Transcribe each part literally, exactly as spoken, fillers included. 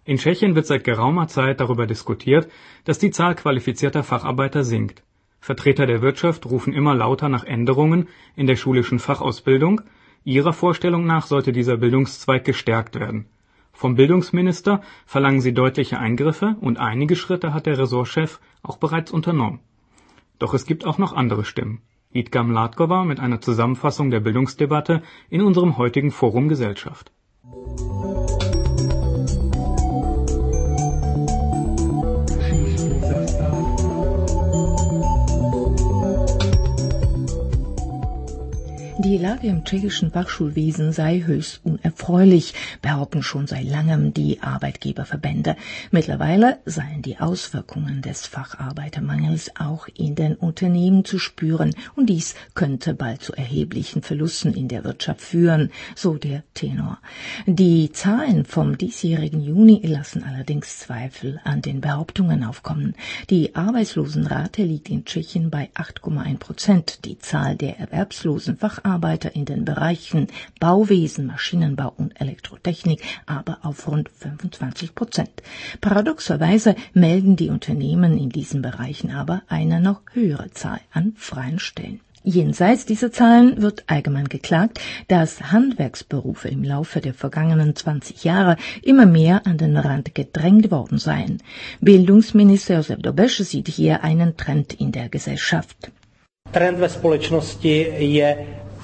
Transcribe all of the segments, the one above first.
In Tschechien wird seit geraumer Zeit darüber diskutiert, dass die Zahl qualifizierter Facharbeiter sinkt. Vertreter der Wirtschaft rufen immer lauter nach Änderungen in der schulischen Fachausbildung. Ihrer Vorstellung nach sollte dieser Bildungszweig gestärkt werden. Vom Bildungsminister verlangen sie deutliche Eingriffe und einige Schritte hat der Ressortchef auch bereits unternommen. Doch es gibt auch noch andere Stimmen. Jitka Mládková mit einer Zusammenfassung der Bildungsdebatte in unserem heutigen Forum Gesellschaft. Die Lage im tschechischen Fachschulwesen sei höchst unerfreulich, behaupten schon seit langem die Arbeitgeberverbände. Mittlerweile seien die Auswirkungen des Facharbeitermangels auch in den Unternehmen zu spüren und dies könnte bald zu erheblichen Verlusten in der Wirtschaft führen, so der Tenor. Die Zahlen vom diesjährigen Juni lassen allerdings Zweifel an den Behauptungen aufkommen. Die Arbeitslosenrate liegt in Tschechien bei acht Komma eins Prozent. Die Zahl der erwerbslosen Facharbeiter Arbeiter in den Bereichen Bauwesen, Maschinenbau und Elektrotechnik aber auf rund fünfundzwanzig Prozent. Paradoxerweise melden die Unternehmen in diesen Bereichen aber eine noch höhere Zahl an freien Stellen. Jenseits dieser Zahlen wird allgemein geklagt, dass Handwerksberufe im Laufe der vergangenen zwanzig Jahre immer mehr an den Rand gedrängt worden seien. Bildungsminister Josef Dobeš sieht hier einen Trend in der Gesellschaft. Trend ve společnosti je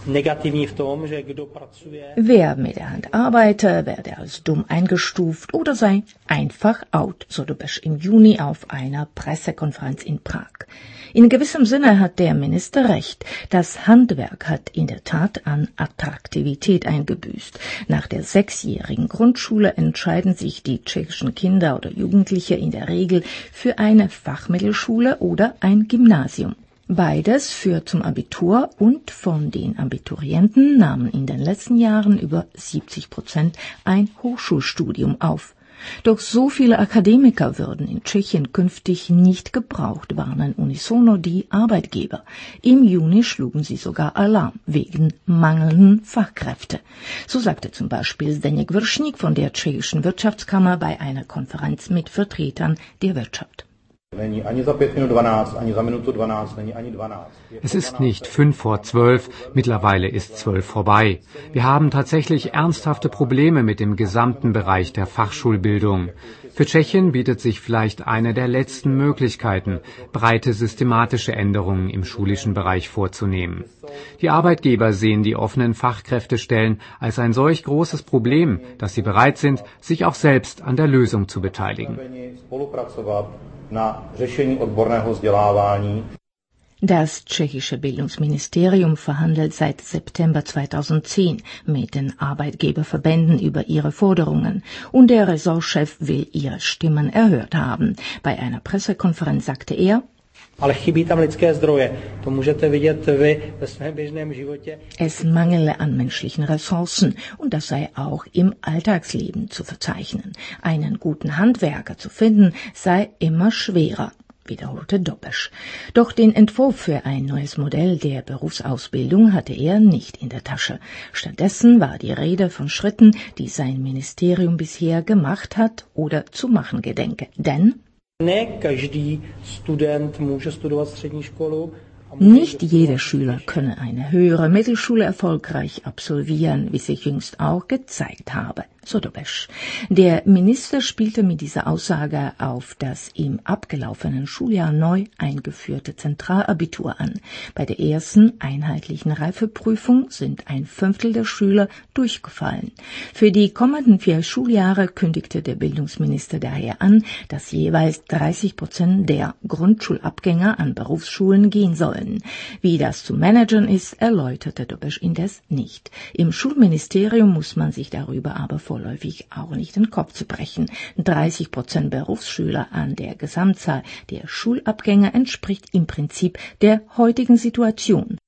Wer mit der Hand arbeite, werde als dumm eingestuft oder sei einfach out, so Dobeš im Juni auf einer Pressekonferenz in Prag. In gewissem Sinne hat der Minister recht. Das Handwerk hat in der Tat an Attraktivität eingebüßt. Nach der sechsjährigen Grundschule entscheiden sich die tschechischen Kinder oder Jugendliche in der Regel für eine Fachmittelschule oder ein Gymnasium. Beides führt zum Abitur und von den Abiturienten nahmen in den letzten Jahren über siebzig Prozent ein Hochschulstudium auf. Doch so viele Akademiker würden in Tschechien künftig nicht gebraucht, warnen unisono die Arbeitgeber. Im Juni schlugen sie sogar Alarm wegen mangelnden Fachkräfte. So sagte zum Beispiel Zdeněk Vršník von der tschechischen Wirtschaftskammer bei einer Konferenz mit Vertretern der Wirtschaft. Es ist nicht fünf vor zwölf, mittlerweile ist zwölf vorbei. Wir haben tatsächlich ernsthafte Probleme mit dem gesamten Bereich der Fachschulbildung. Für Tschechien bietet sich vielleicht eine der letzten Möglichkeiten, breite systematische Änderungen im schulischen Bereich vorzunehmen. Die Arbeitgeber sehen die offenen Fachkräftestellen als ein solch großes Problem, dass sie bereit sind, sich auch selbst an der Lösung zu beteiligen. Das tschechische Bildungsministerium verhandelt seit September zweitausendzehn mit den Arbeitgeberverbänden über ihre Forderungen und der Ressortchef will ihre Stimmen erhört haben. Bei einer Pressekonferenz sagte er: Es mangele an menschlichen Ressourcen und das sei auch im Alltagsleben zu verzeichnen. Einen guten Handwerker zu finden sei immer schwerer, wiederholte Dobeš. Doch den Entwurf für ein neues Modell der Berufsausbildung hatte er nicht in der Tasche. Stattdessen war die Rede von Schritten, die sein Ministerium bisher gemacht hat oder zu machen gedenke. Denn nicht jeder Schüler könne eine höhere Mittelschule erfolgreich absolvieren, wie sich jüngst auch gezeigt habe, so Dobeš. Der Minister spielte mit dieser Aussage auf das im abgelaufenen Schuljahr neu eingeführte Zentralabitur an. Bei der ersten einheitlichen Reifeprüfung sind ein Fünftel der Schüler durchgefallen. Für die kommenden vier Schuljahre kündigte der Bildungsminister daher an, dass jeweils dreißig Prozent der Grundschulabgänger an Berufsschulen gehen sollen. Wie das zu managen ist, erläuterte Dobeš indes nicht. Im Schulministerium muss man sich darüber aber vorläufig auch nicht den Kopf zu brechen. dreißig Prozent Berufsschüler an der Gesamtzahl der Schulabgänger entspricht im Prinzip der heutigen Situation.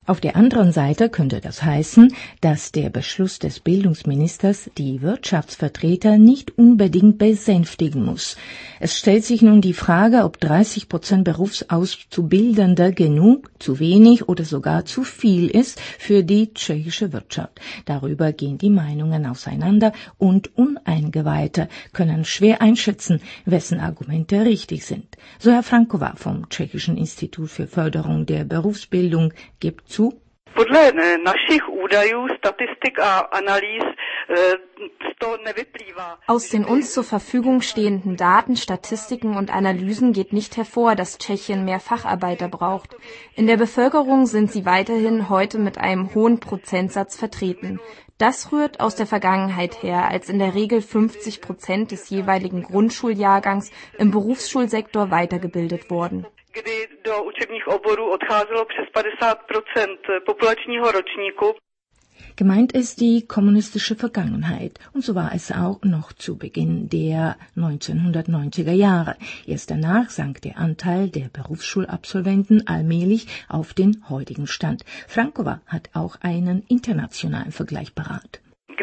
Auf der anderen Seite könnte das heißen, dass der Beschluss des Bildungsministers die Wirtschaftsvertreter nicht unbedingt besänftigen muss. Es stellt sich nun die Frage, ob dreißig Prozent Berufsauszubildende genug, zu wenig oder sogar zu viel ist für die tschechische Wirtschaft. Darüber gehen die Meinungen auseinander und Uneingeweihte können schwer einschätzen, wessen Argumente richtig sind. So Herr Frankova vom Tschechischen Institut für Förderung der Berufsbildung gibt zu. Podle našich údajů, statistik a analýz to nevyplývá. Aus den uns zur Verfügung stehenden Daten, Statistiken und Analysen geht nicht hervor, dass Tschechien mehr Facharbeiter braucht. In der Bevölkerung sind sie weiterhin heute mit einem hohen Prozentsatz vertreten. Das rührt aus der Vergangenheit her, als in der Regel fünfzig Prozent des jeweiligen Grundschuljahrgangs im Berufsschulsektor weitergebildet wurden. Kdy do učebních oborů odcházelo přes padesát procent populačního ročníku. Gemeint ist die kommunistische Vergangenheit, und so war es auch noch zu Beginn der neunzehnhundertneunziger Jahre. Erst danach sank der Anteil der Berufsschulabsolventen allmählich auf den heutigen Stand. Frankova hat auch einen internationalen Vergleich parat.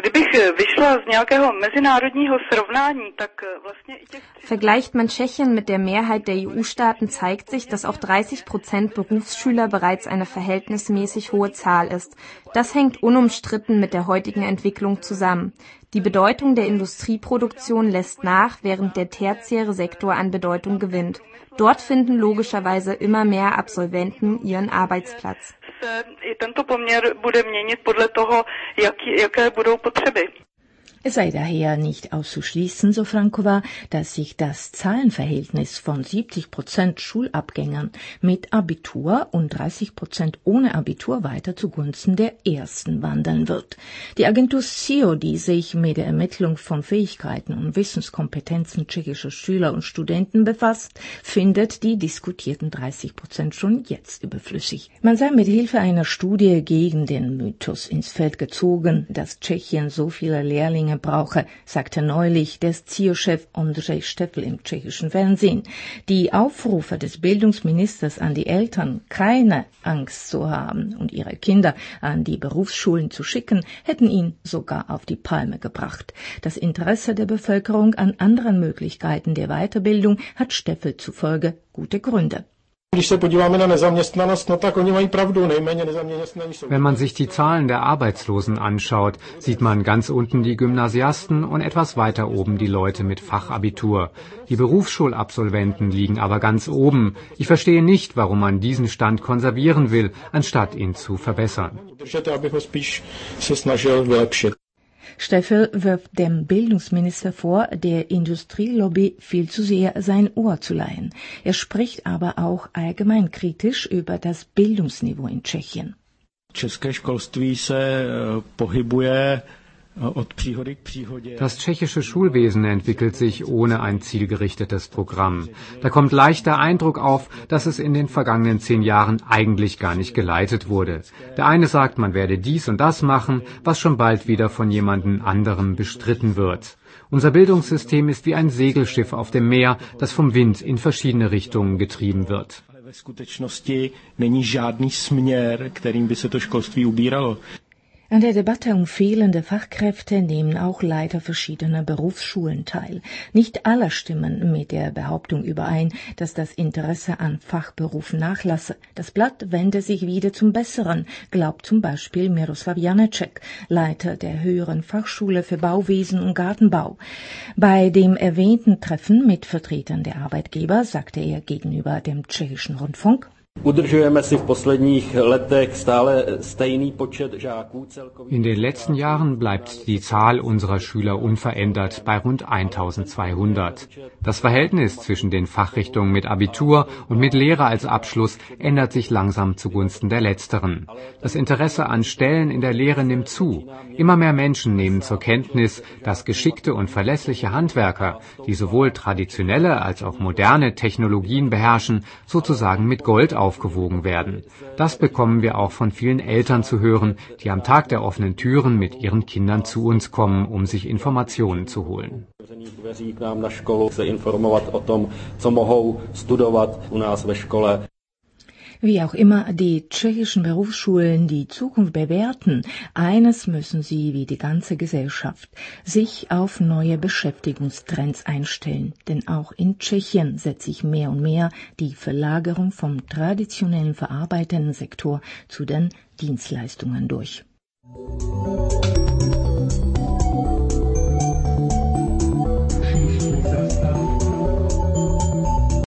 Vergleicht man Tschechien mit der Mehrheit der E U-Staaten, zeigt sich, dass auch dreißig Prozent Berufsschüler bereits eine verhältnismäßig hohe Zahl ist. Das hängt unumstritten mit der heutigen Entwicklung zusammen. Die Bedeutung der Industrieproduktion lässt nach, während der tertiäre Sektor an Bedeutung gewinnt. Dort finden logischerweise immer mehr Absolventen ihren Arbeitsplatz. Es sei daher nicht auszuschließen, so Frankova, dass sich das Zahlenverhältnis von siebzig Prozent Schulabgängern mit Abitur und dreißig Prozent ohne Abitur weiter zugunsten der Ersten wandeln wird. Die Agentur S I O, die sich mit der Ermittlung von Fähigkeiten und Wissenskompetenzen tschechischer Schüler und Studenten befasst, findet die diskutierten dreißig Prozent schon jetzt überflüssig. Man sei mit Hilfe einer Studie gegen den Mythos ins Feld gezogen, dass Tschechien so viele Lehrlinge brauche, sagte neulich der S C I O-Chef Ondřej Štefl im tschechischen Fernsehen. Die Aufrufe des Bildungsministers an die Eltern, keine Angst zu haben und ihre Kinder an die Berufsschulen zu schicken, hätten ihn sogar auf die Palme gebracht. Das Interesse der Bevölkerung an anderen Möglichkeiten der Weiterbildung hat Štefl zufolge gute Gründe. Wenn man sich die Zahlen der Arbeitslosen anschaut, sieht man ganz unten die Gymnasiasten und etwas weiter oben die Leute mit Fachabitur. Die Berufsschulabsolventen liegen aber ganz oben. Ich verstehe nicht, warum man diesen Stand konservieren will, anstatt ihn zu verbessern. Štefl wirft dem Bildungsminister vor, der Industrielobby viel zu sehr sein Ohr zu leihen. Er spricht aber auch allgemein kritisch über das Bildungsniveau in Tschechien. České školství se pohybuje. Das tschechische Schulwesen entwickelt sich ohne ein zielgerichtetes Programm. Da kommt leicht der Eindruck auf, dass es in den vergangenen zehn Jahren eigentlich gar nicht geleitet wurde. Der eine sagt, man werde dies und das machen, was schon bald wieder von jemandem anderem bestritten wird. Unser Bildungssystem ist wie ein Segelschiff auf dem Meer, das vom Wind in verschiedene Richtungen getrieben wird. Ve skutečnosti není žádný směr, kterým by se to školství ubíralo. An der Debatte um fehlende Fachkräfte nehmen auch Leiter verschiedener Berufsschulen teil. Nicht alle stimmen mit der Behauptung überein, dass das Interesse an Fachberufen nachlasse. Das Blatt wende sich wieder zum Besseren, glaubt zum Beispiel Miroslav Janeček, Leiter der Höheren Fachschule für Bauwesen und Gartenbau. Bei dem erwähnten Treffen mit Vertretern der Arbeitgeber sagte er gegenüber dem tschechischen Rundfunk: In den letzten Jahren bleibt die Zahl unserer Schüler unverändert bei rund eintausendzweihundert. Das Verhältnis zwischen den Fachrichtungen mit Abitur und mit Lehre als Abschluss ändert sich langsam zugunsten der Letzteren. Das Interesse an Stellen in der Lehre nimmt zu. Immer mehr Menschen nehmen zur Kenntnis, dass geschickte und verlässliche Handwerker, die sowohl traditionelle als auch moderne Technologien beherrschen, sozusagen mit Gold aufgewogen werden. Das bekommen wir auch von vielen Eltern zu hören, die am Tag der offenen Türen mit ihren Kindern zu uns kommen, um sich Informationen zu holen. Wie auch immer die tschechischen Berufsschulen die Zukunft bewerten, eines müssen sie wie die ganze Gesellschaft sich auf neue Beschäftigungstrends einstellen. Denn auch in Tschechien setzt sich mehr und mehr die Verlagerung vom traditionellen verarbeitenden Sektor zu den Dienstleistungen durch.